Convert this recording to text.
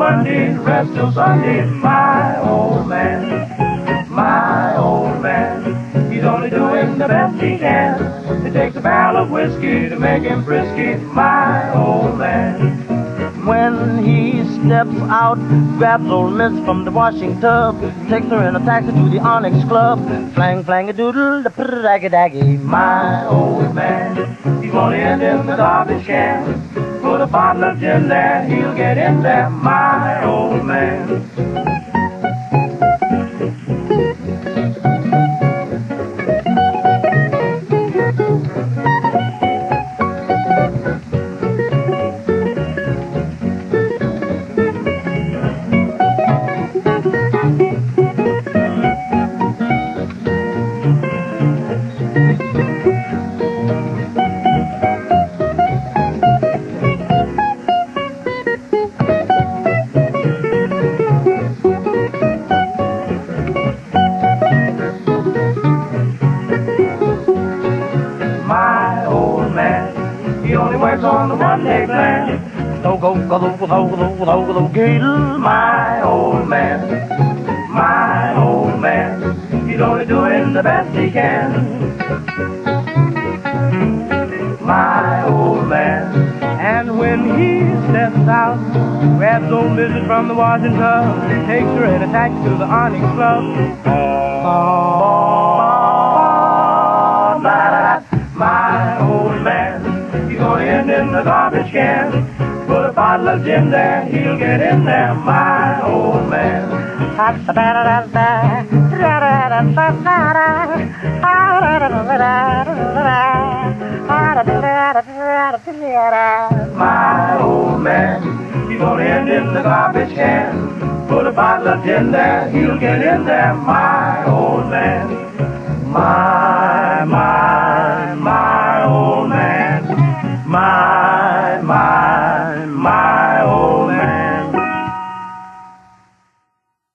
Monday, rest till Sunday. My old man, my old man, he's only doing the best he can. It takes a barrel of whiskey to make him frisky. My old man. When he steps out, grabs old Miss from the washing tub, takes her in a taxi to the Onyx Club, flang, flang a doodle, the raggy daggy. My old man, he's only in the garbage can. Put a bottle of gin there, he'll get in there. My old man. He only works on the one-day plan. My old man, my old man, he's only doing the best he can. My old man. And when he steps out, grabs old Mrs. from the washing tub, takes her in a taxi to the Onyx Club. My old man, he's only in the garbage can. Put a bottle of gin there, he'll get in there. My old man. My old man, he's only in the garbage can. Put a bottle of gin there, he'll get in there. My old man. My